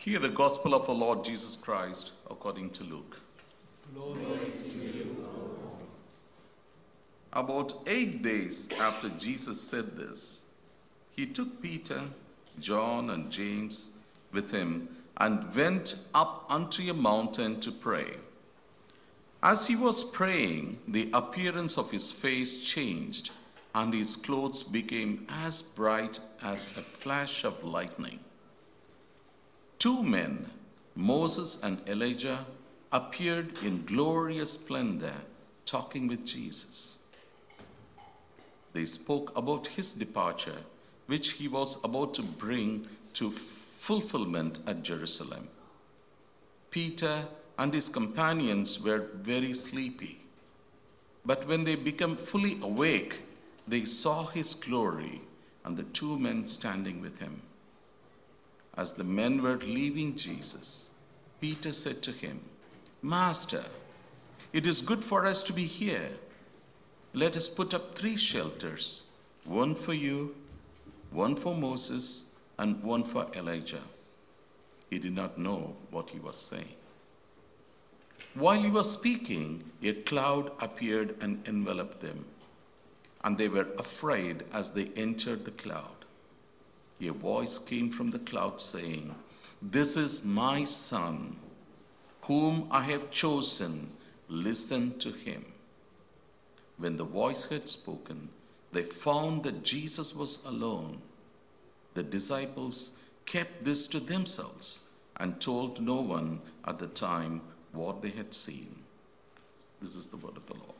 Hear the gospel of our Lord Jesus Christ according to Luke. Glory to you, O Lord. About 8 days after Jesus said this, he took Peter, John, and James with him and went up unto a mountain to pray. As he was praying, the appearance of his face changed, and his clothes became as bright as a flash of lightning. 2 men, Moses and Elijah, appeared in glorious splendor, talking with Jesus. They spoke about his departure, which he was about to bring to fulfillment at Jerusalem. Peter and his companions were very sleepy, but when they became fully awake, they saw his glory and the 2 men standing with him. As the men were leaving Jesus, Peter said to him, "Master, it is good for us to be here. Let us put up 3 shelters, one for you, one for Moses, and one for Elijah." He did not know what he was saying. While he was speaking, a cloud appeared and enveloped them, and they were afraid as they entered the cloud. A voice came from the cloud saying, "This is my son, whom I have chosen. Listen to him." When the voice had spoken, they found that Jesus was alone. The disciples kept this to themselves and told no one at the time what they had seen. This is the word of the Lord.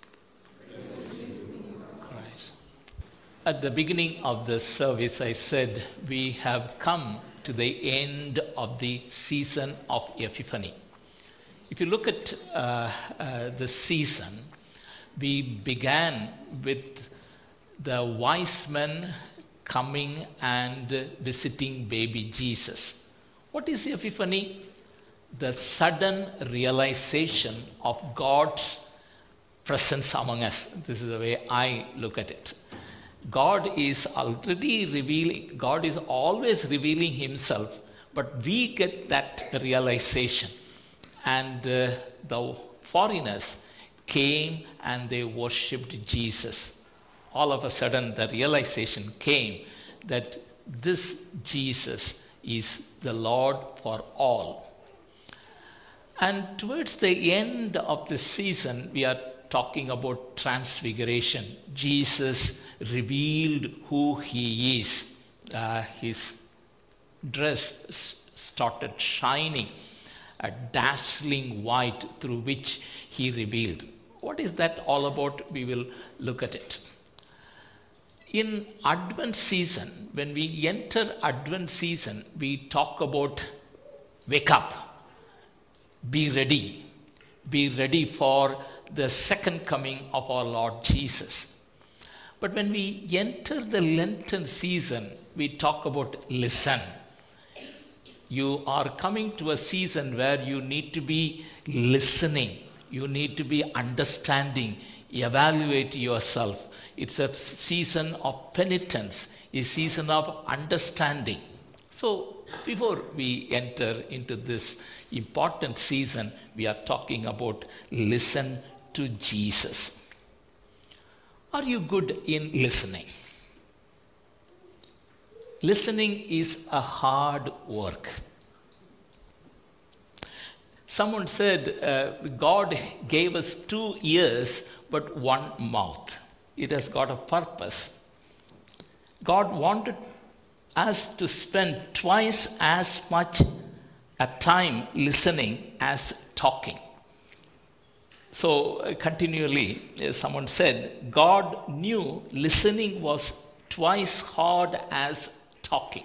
At the beginning of the service, I said we have come to the end of the season of Epiphany. If you look at the season, we began with the wise men coming and visiting baby Jesus. What is Epiphany? The sudden realization of God's presence among us. This is the way I look at it. God is already revealing, God is always revealing himself, but we get that realization. And the foreigners came and they worshipped Jesus. All of a sudden, the realization came that this Jesus is the Lord for all. And towards the end of the season, we are talking about transfiguration. Jesus revealed who he is. His dress started shining, a dazzling white through which he revealed. What is that all about? We will look at it. In Advent season, when we enter Advent season, we talk about wake up, be ready. Be ready for the second coming of our Lord Jesus. But when we enter the Lenten season, we talk about listen. You are coming to a season where you need to be listening. You need to be understanding, evaluate yourself. It's a season of penitence, a season of understanding. So before we enter into this important season, we are talking about listen to Jesus. Are you good in listening? Listening is a hard work. Someone said, God gave us 2 ears but 1 mouth. It has got a purpose. God wanted us to spend twice as much a time listening as talking. So continually, someone said, God knew listening was twice hard as talking.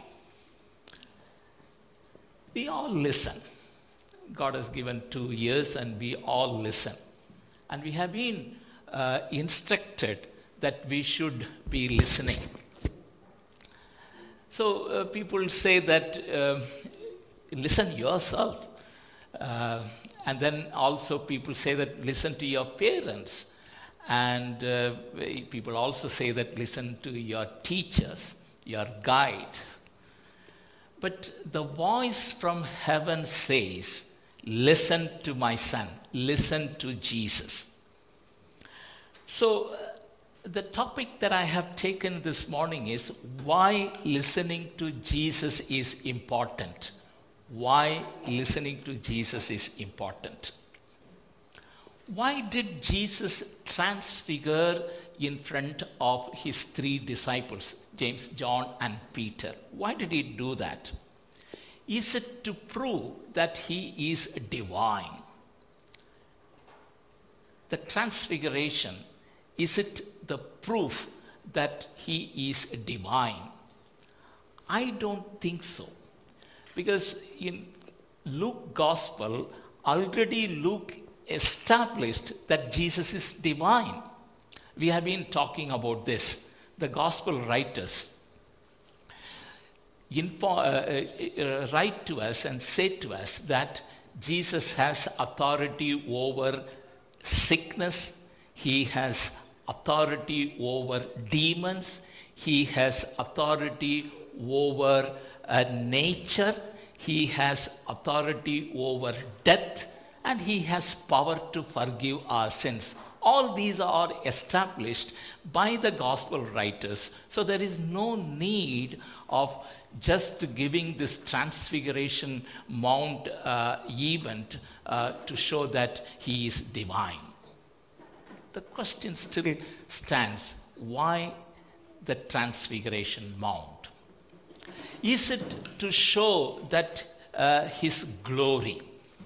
We all listen. God has given 2 ears and we all listen. And we have been instructed that we should be listening. So people say that listen yourself. And then also people say that listen to your parents. And people also say that listen to your teachers, your guide. But the voice from heaven says, listen to my son, listen to Jesus. So, the topic that I have taken this morning is why listening to Jesus is important. Why listening to Jesus is important. Why did Jesus transfigure in front of his three disciples, James, John, and Peter? Why did he do that? Is it to prove that he is divine? The transfiguration, is it the proof that he is divine? I don't think so. Because in Luke Gospel, already Luke established that Jesus is divine. We have been talking about this. The Gospel writers write to us and say to us that Jesus has authority over sickness, he has authority over demons, he has authority over nature, he has authority over death, and he has power to forgive our sins. All these are established by the gospel writers. So there is no need of just giving this transfiguration mount event to show that he is divine. The question still stands, why the transfiguration mount? Is it to show that his glory?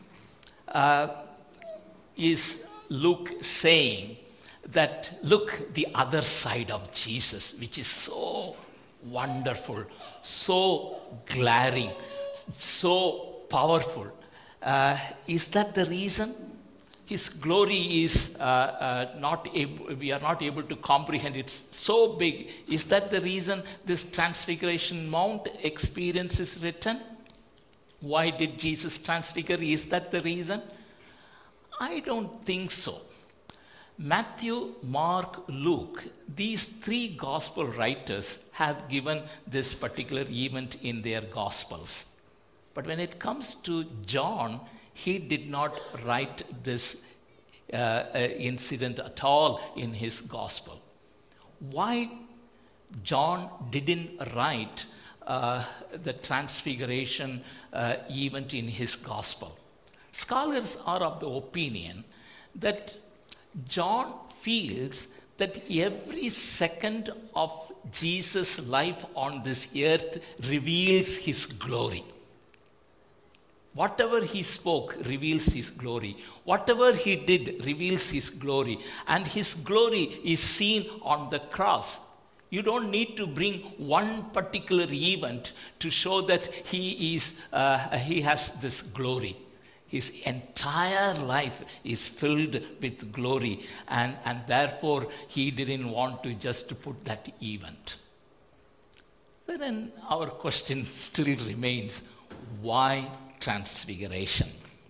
Is Luke saying that, look, the other side of Jesus, which is so wonderful, so glaring, so powerful. Is that the reason? His glory is we are not able to comprehend. It's so big. Is that the reason this Transfiguration Mount experience is written? Why did Jesus transfigure? Is that the reason? I don't think so. Matthew, Mark, Luke, these three gospel writers have given this particular event in their gospels. But when it comes to John, he did not write this incident at all in his gospel. Why John didn't write the transfiguration event in his gospel? Scholars are of the opinion that John feels that every second of Jesus' life on this earth reveals his glory. Whatever he spoke reveals his glory. Whatever he did reveals his glory. And his glory is seen on the cross. You don't need to bring one particular event to show that he has this glory. His entire life is filled with glory, and therefore he didn't want to just put that event. Then our question still remains, why transfiguration?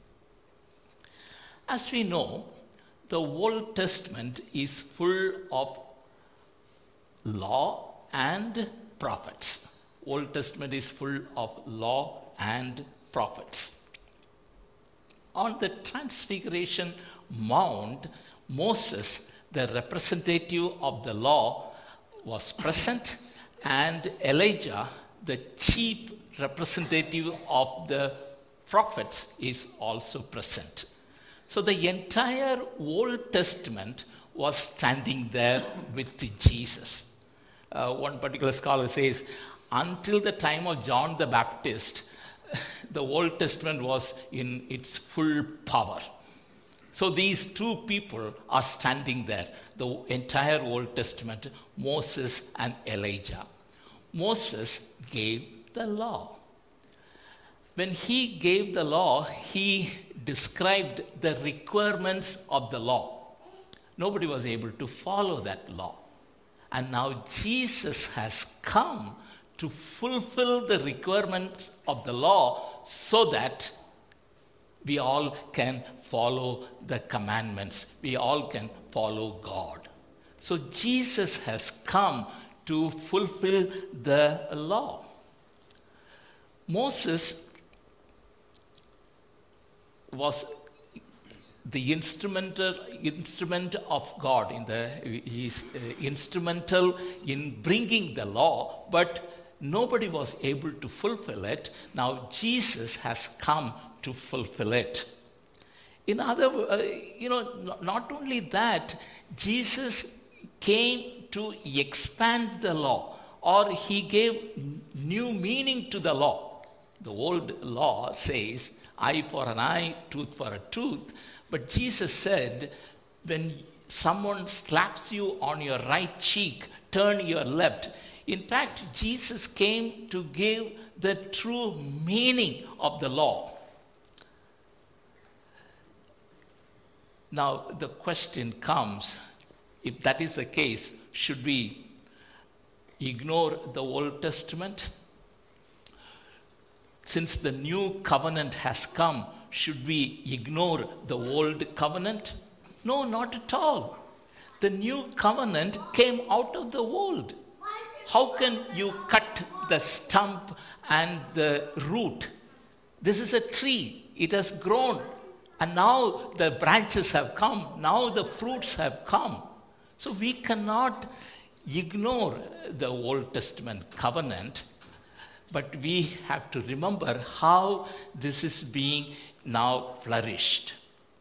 As we know, the Old Testament is full of law and prophets. Old Testament is full of law and prophets. On the Transfiguration Mount, Moses, the representative of the law, was present, and Elijah, the chief representative of the prophets, is also present. So the entire Old Testament was standing there with Jesus. One particular scholar says, until the time of John the Baptist, the Old Testament was in its full power. So these two people are standing there, the entire Old Testament, Moses and Elijah. Moses gave the law. When he gave the law, he described the requirements of the law. Nobody was able to follow that law. And now Jesus has come to fulfill the requirements of the law so that we all can follow the commandments. We all can follow God. So Jesus has come to fulfill the law. Moses was the instrument of God. He's instrumental in bringing the law, but nobody was able to fulfill it. Now Jesus has come to fulfill it. In other words, not only that, Jesus came to expand the law, or he gave new meaning to the law. The old law says, eye for an eye, tooth for a tooth. But Jesus said, when someone slaps you on your right cheek, turn your left. In fact, Jesus came to give the true meaning of the law. Now, the question comes, if that is the case, should we ignore the Old Testament? Since the new covenant has come, should we ignore the old covenant? No, not at all. The new covenant came out of the old. How can you cut the stump and the root? This is a tree. It has grown. And now the branches have come. Now the fruits have come. So we cannot ignore the Old Testament covenant, but we have to remember how this is being now flourished.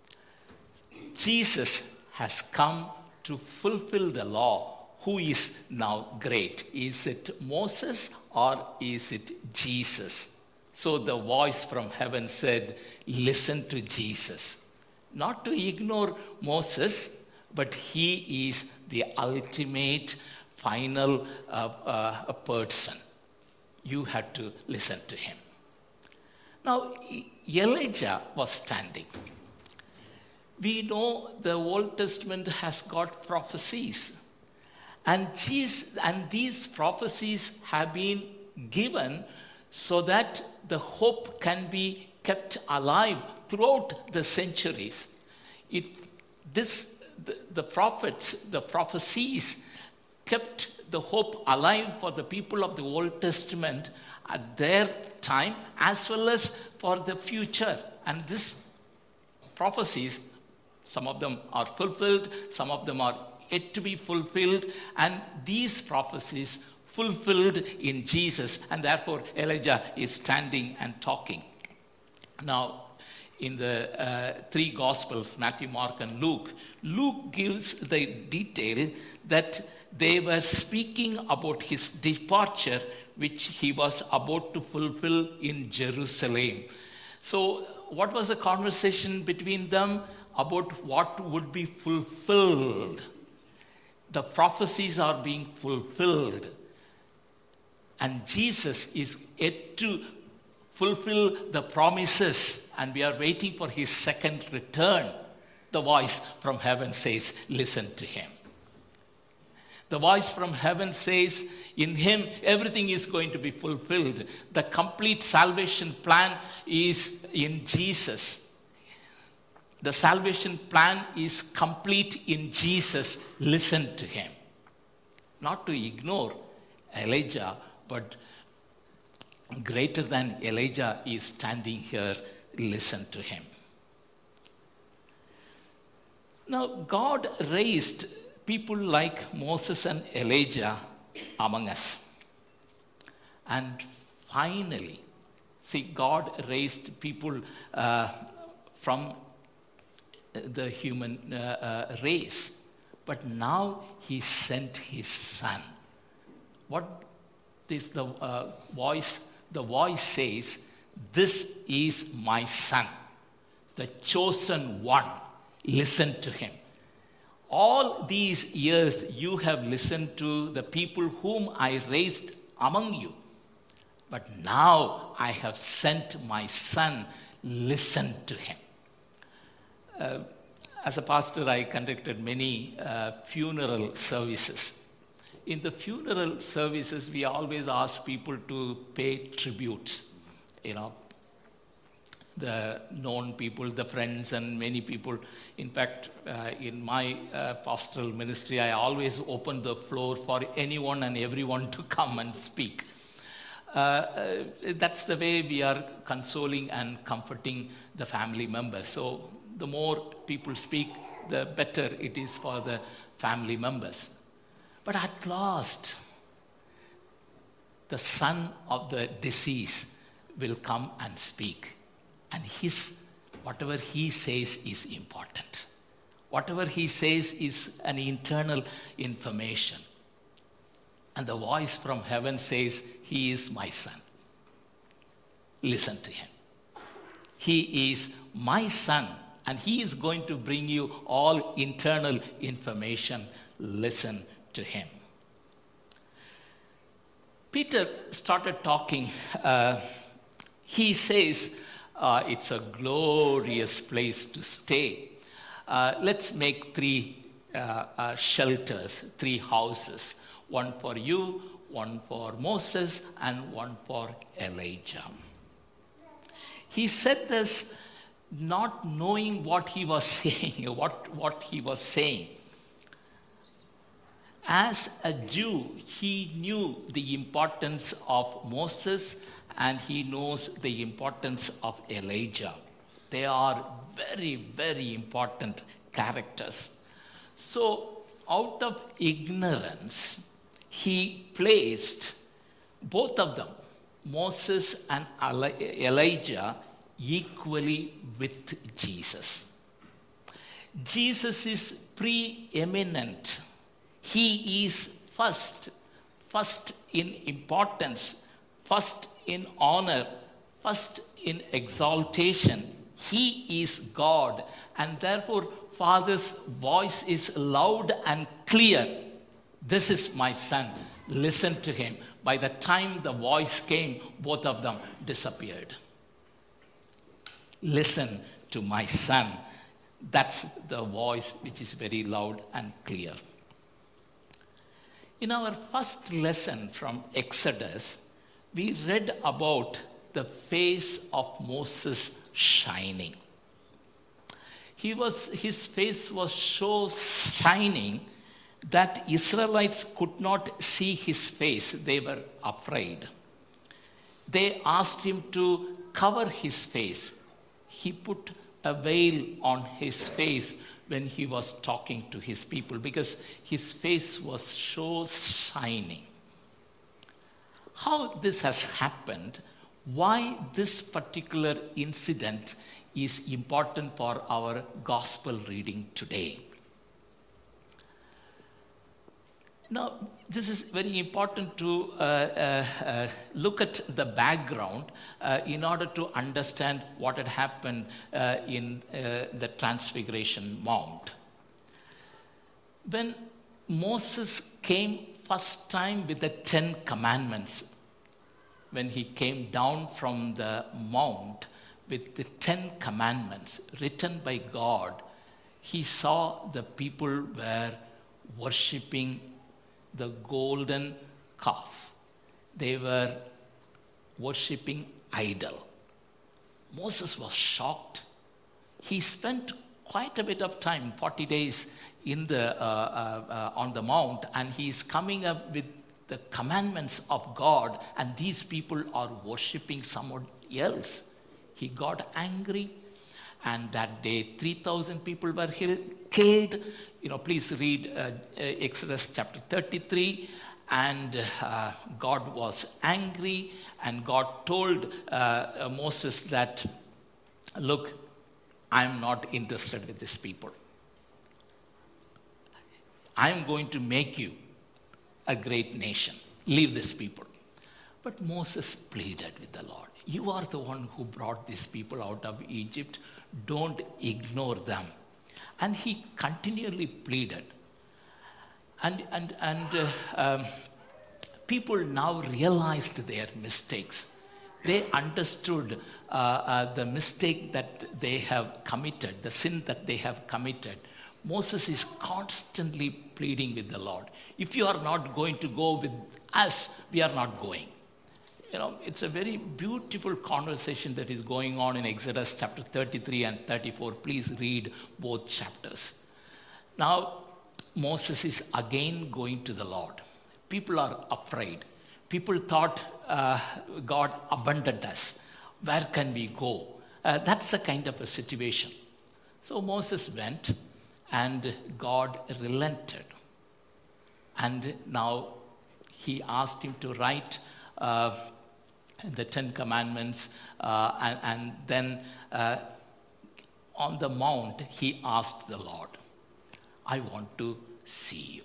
Jesus has come to fulfill the law. Who is now great? Is it Moses or is it Jesus? So the voice from heaven said, listen to Jesus. Not to ignore Moses, but he is the ultimate, final person. You had to listen to him. Now, Elijah was standing. We know the Old Testament has got prophecies. And these prophecies have been given so that the hope can be kept alive throughout the centuries. The prophets, the prophecies kept the hope alive for the people of the Old Testament at their time as well as for the future. And these prophecies, some of them are fulfilled, some of them are yet to be fulfilled, and these prophecies fulfilled in Jesus, and therefore Elijah is standing and talking. Now, in the three Gospels, Matthew, Mark, and Luke, Luke gives the detail that they were speaking about his departure, which he was about to fulfill in Jerusalem. So, what was the conversation between them about what would be fulfilled? The prophecies are being fulfilled. And Jesus is yet to fulfill the promises, and we are waiting for his second return. The voice from heaven says, listen to him. The voice from heaven says, in him, everything is going to be fulfilled. The complete salvation plan is in Jesus. The salvation plan is complete in Jesus. Listen to him. Not to ignore Elijah, but greater than Elijah is standing here. Listen to him. Now, God raised people like Moses and Elijah among us. And finally, see, God raised people from the human race. But now he sent his son. What is the voice? The voice says, this is my son, the chosen one. Listen to him. All these years you have listened to the people whom I raised among you. But now I have sent my son. Listen to him. As a pastor, I conducted many funeral services. In the funeral services, we always ask people to pay tributes. The known people, the friends, and many people. In fact, in my pastoral ministry, I always open the floor for anyone and everyone to come and speak. That's the way we are consoling and comforting the family members. So the more people speak, the better it is for the family members. But at last, the son of the deceased will come and speak. And whatever he says is important. Whatever he says is an internal information. And the voice from heaven says, he is my son. Listen to him. He is my son, and he is going to bring you all internal information. Listen to him. Peter started talking. He says, it's a glorious place to stay. Let's make 3 shelters, 3 houses. One for you, one for Moses, and one for Elijah. He said this not knowing what he was saying, what he was saying. As a Jew, he knew the importance of Moses and he knows the importance of Elijah. They are very, very important characters. So, out of ignorance, he placed both of them, Moses and Elijah, equally with Jesus. Jesus is preeminent. He is first in importance, first in honor, first in exaltation. He is God, and therefore Father's voice is loud and clear. This is my son. Listen to him. By the time the voice came, both of them disappeared. Listen to my son. That's the voice which is very loud and clear. In our first lesson from Exodus, we read about the face of Moses shining. His face was so shining that Israelites could not see his face. They were afraid. They asked him to cover his face. He put a veil on his face when he was talking to his people because his face was so shining. How this has happened, why this particular incident is important for our gospel reading today. Now, this is very important to look at the background in order to understand what had happened in the Transfiguration Mount. When Moses came first time with the 10 Commandments, when he came down from the mount with the 10 Commandments written by God, he saw the people were worshipping the golden calf. They were worshipping idol. Moses was shocked. He spent quite a bit of time, 40 days on the mount, and he's coming up with the commandments of God, and these people are worshipping someone else. He got angry, and that day 3,000 people were killed. Please read Exodus chapter 33. And God was angry, and God told Moses that, look, I'm not interested with these people. I'm going to make you a great nation. Leave these people. But Moses pleaded with the Lord. You are the one who brought these people out of Egypt. Don't ignore them. And he continually pleaded. And people now realized their mistakes. They understood the mistake that they have committed, the sin that they have committed. Moses is constantly pleading with the Lord. If you are not going to go with us, we are not going. It's a very beautiful conversation that is going on in Exodus chapter 33 and 34. Please read both chapters. Now, Moses is again going to the Lord. People are afraid. People thought God abandoned us. Where can we go? That's the kind of a situation. So Moses went, and God relented. And now he asked him to write the Ten Commandments, and then on the mount, he asked the Lord, I want to see you.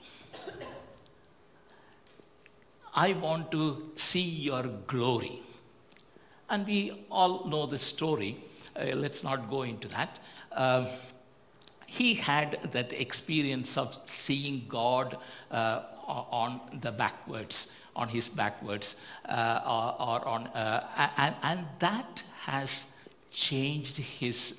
I want to see your glory. And we all know the story. Let's not go into that. He had that experience of seeing God on his backwards, and that has changed his.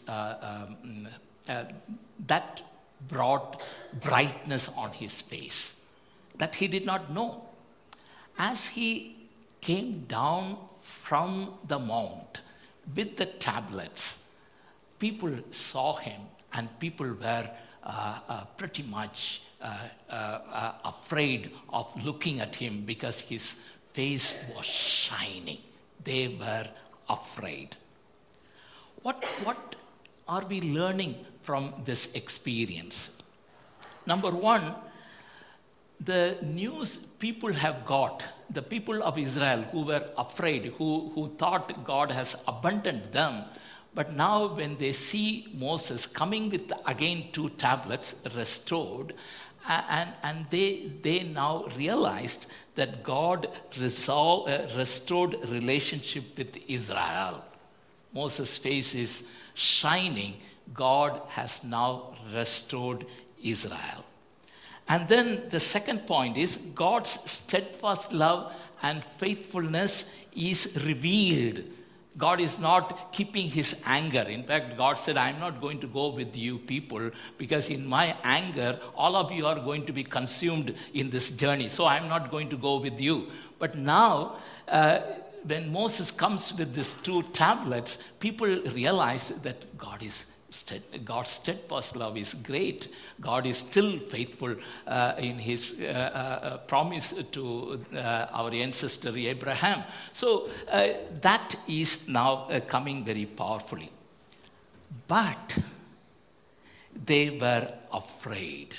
That brought brightness on his face that he did not know. As he came down from the mount with the tablets, people saw him, and people were pretty much afraid of looking at him because his face was shining. They were afraid. What are we learning from this experience? Number one, the news people have got, the people of Israel who were afraid, who thought God has abandoned them, but now when they see Moses coming with again 2 tablets restored, and they now realized that God restored relationship with Israel. Moses' face is shining. God has now restored Israel. And then the second point is God's steadfast love and faithfulness is revealed. God is not keeping his anger. In fact, God said, I'm not going to go with you people because in my anger, all of you are going to be consumed in this journey. So I'm not going to go with you. But now, when Moses comes with these 2 tablets, people realized that God's steadfast love is great. God is still faithful in his promise to our ancestor Abraham. So that is now coming very powerfully. But they were afraid.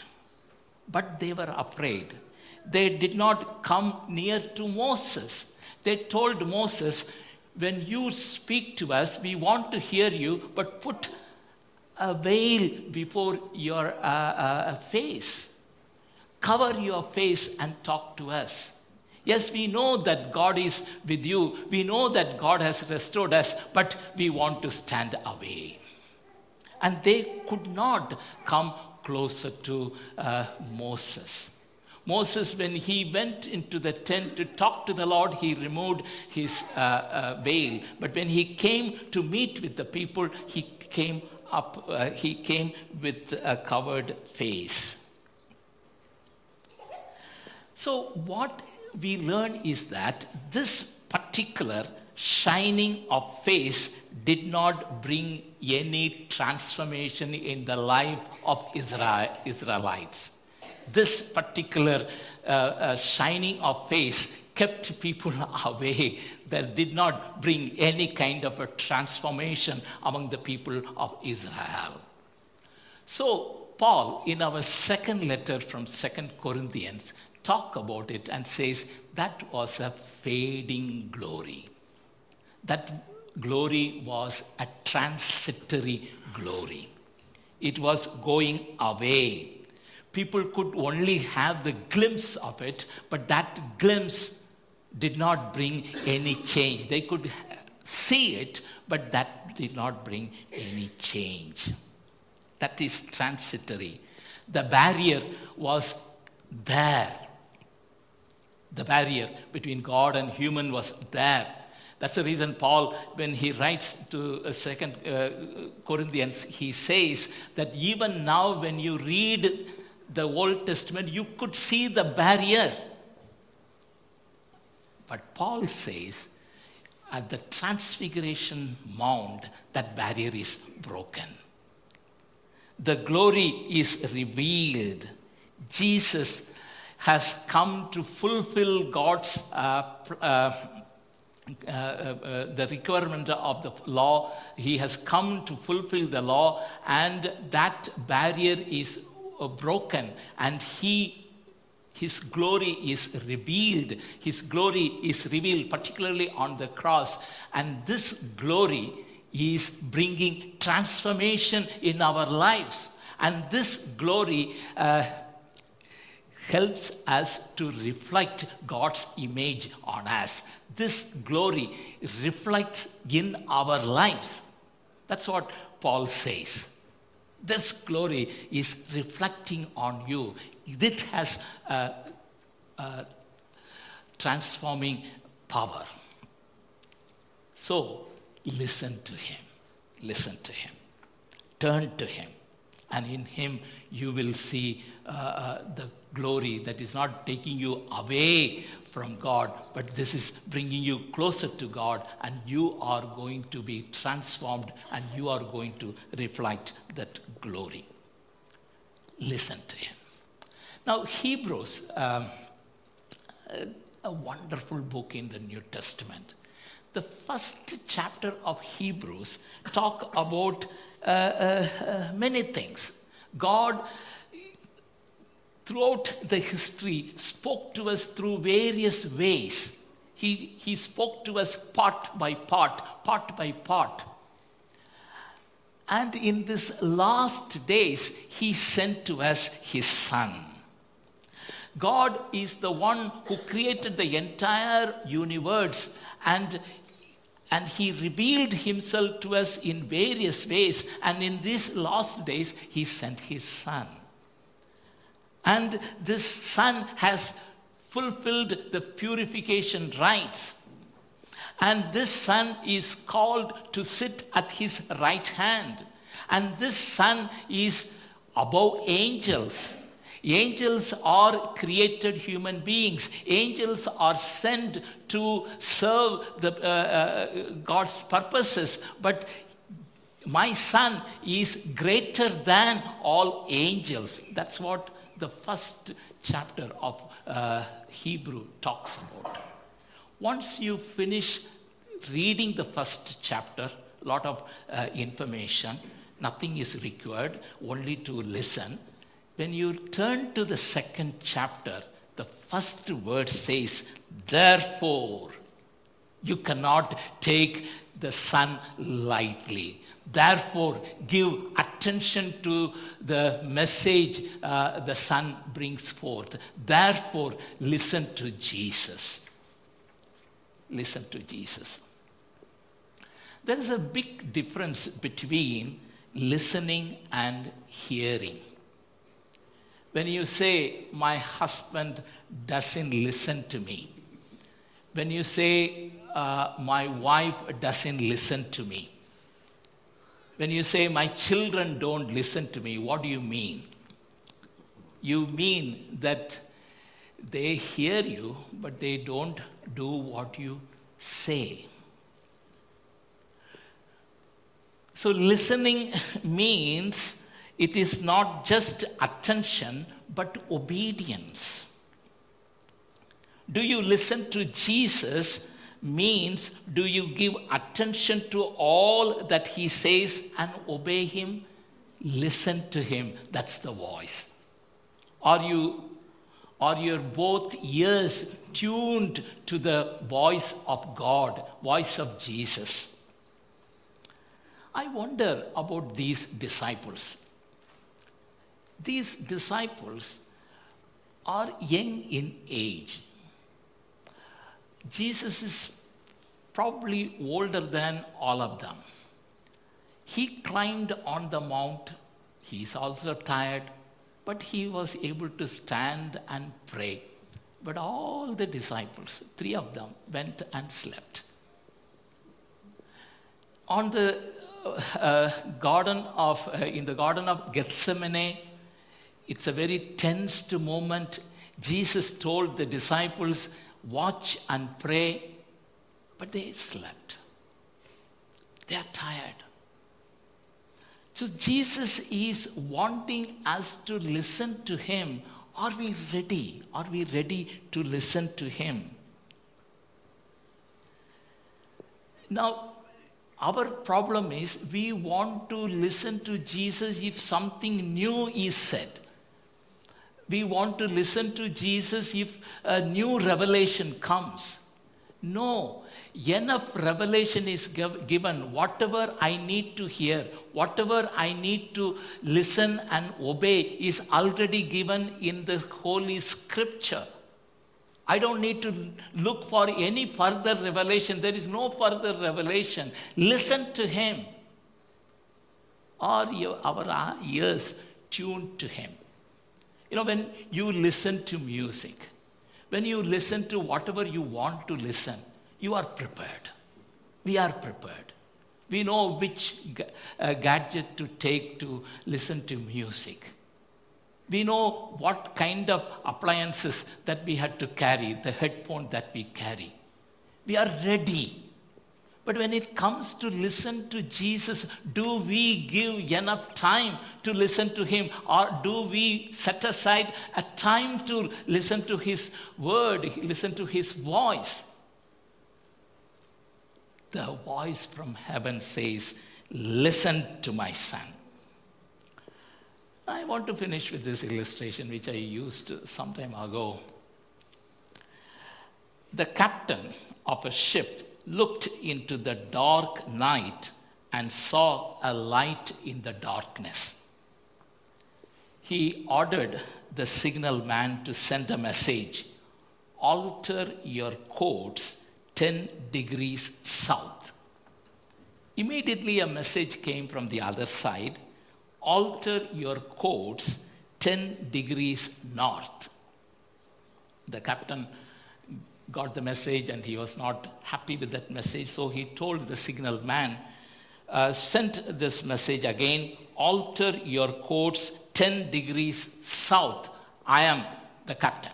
They did not come near to Moses. They told Moses, when you speak to us, we want to hear you, but put a veil before your face. Cover your face and talk to us. Yes, we know that God is with you. We know that God has restored us, but we want to stand away. And they could not come closer to Moses. Moses, when he went into the tent to talk to the Lord, he removed his veil. But when he came to meet with the people, he came with a covered face. So what we learn is that this particular shining of face did not bring any transformation in the life of Israelites. This particular shining of face kept people away. That did not bring any kind of a transformation among the people of Israel. So Paul, in our second letter from 2 Corinthians, talk about it and says that was a fading glory. That glory was a transitory glory. It was going away. People could only have the glimpse of it, but that glimpse did not bring any change. They could see it, but that did not bring any change. That is transitory. The barrier was there. The barrier between God and human was there. That's the reason Paul, when he writes to 2 Corinthians, he says that even now when you read the Old Testament, you could see the barrier. But Paul says, at the Transfiguration Mount, that barrier is broken. The glory is revealed. Jesus has come to fulfill God's the requirement of the law. He has come to fulfill the law, and that barrier is broken, and his glory is revealed. His glory is revealed, particularly on the cross. And this glory is bringing transformation in our lives. And this glory helps us to reflect God's image on us. This glory reflects in our lives. That's what Paul says. This glory is reflecting on you. It has transforming power. So listen to him. Listen to him. Turn to him. And in him you will see the glory that is not taking you away from God, but this is bringing you closer to God, and you are going to be transformed, and you are going to reflect that glory. Listen to him. Now, Hebrews, a wonderful book in the New Testament. The first chapter of Hebrews talk about many things. God, throughout the history, spoke to us through various ways. He spoke to us part by part. And in these last days, he sent to us his Son. God is the one who created the entire universe, and he revealed himself to us in various ways. And in these last days, he sent his Son. And this Son has fulfilled the purification rites. And this Son is called to sit at his right hand. And this Son is above angels. Angels are created human beings. Angels are sent to serve God's purposes. But my Son is greater than all angels. That's what the first chapter of Hebrew talks about. Once you finish reading the first chapter, a lot of information, nothing is required, only to listen. When you turn to the second chapter, the first word says, therefore. You cannot take the Son lightly. Therefore, give attention to the message the Son brings forth. Therefore, listen to Jesus. Listen to Jesus. There is a big difference between listening and hearing. When you say, my husband doesn't listen to me. When you say, my wife doesn't listen to me. When you say, my children don't listen to me, what do you mean? You mean that they hear you, but they don't do what you say. So listening means it is not just attention, but obedience. Do you listen to Jesus means, do you give attention to all that he says and obey him? Listen to him. That's the voice. Are your both ears tuned to the voice of God, voice of Jesus? I wonder about these disciples. These disciples are young in age. Jesus is probably older than all of them. He climbed on the mount. He's also tired, but he was able to stand and pray. But all the disciples, 3 of them, went and slept. On the in the Garden of Gethsemane, it's a very tense moment. Jesus told the disciples, watch and pray, but they slept. They are tired. So Jesus is wanting us to listen to him Are we ready? Are we ready to listen to him? Now, our problem is we want to listen to Jesus if something new is said. We want to listen to Jesus if a new revelation comes. No, enough revelation is given. Whatever I need to hear, whatever I need to listen and obey is already given in the Holy Scripture. I don't need to look for any further revelation. There is no further revelation. Listen to him. Are our ears tuned to him? You know, when you listen to music, when you listen to whatever you want to listen, you are prepared. We are prepared. We know which gadget to take to listen to music. We know what kind of appliances that we had to carry, the headphone that we carry. We are ready. But when it comes to listen to Jesus, do we give enough time to listen to him? Or do we set aside a time to listen to his word, listen to his voice? The voice from heaven says, "Listen to my son." I want to finish with this illustration, which I used some time ago. The captain of a ship looked into the dark night and saw a light in the darkness. He ordered the signalman to send a message: "Alter your course 10 degrees south." Immediately a message came from the other side: "Alter your course 10 degrees north." The captain got the message and he was not happy with that message, so he told the signal man, sent this message again: "Alter your course 10 degrees south. I am the captain."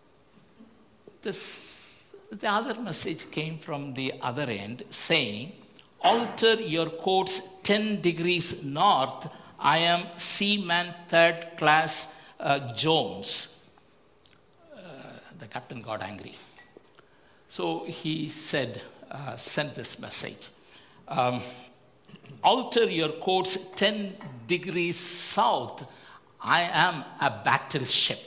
The other message came from the other end saying, "Alter your course 10 degrees north. I am Seaman Third Class Jones." The captain got angry. So he said, sent this message: "Alter your course 10 degrees south. I am a battleship."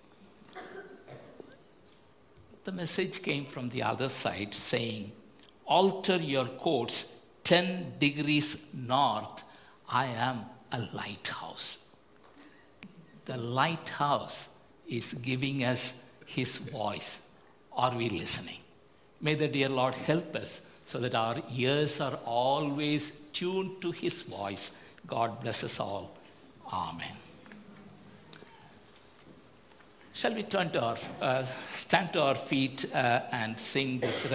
The message came from the other side saying, "Alter your course 10 degrees north. I am a lighthouse." The lighthouse is giving us his voice. Are we listening? May the dear Lord help us so that our ears are always tuned to his voice. God bless us all. Amen. Shall we stand to our feet and sing this?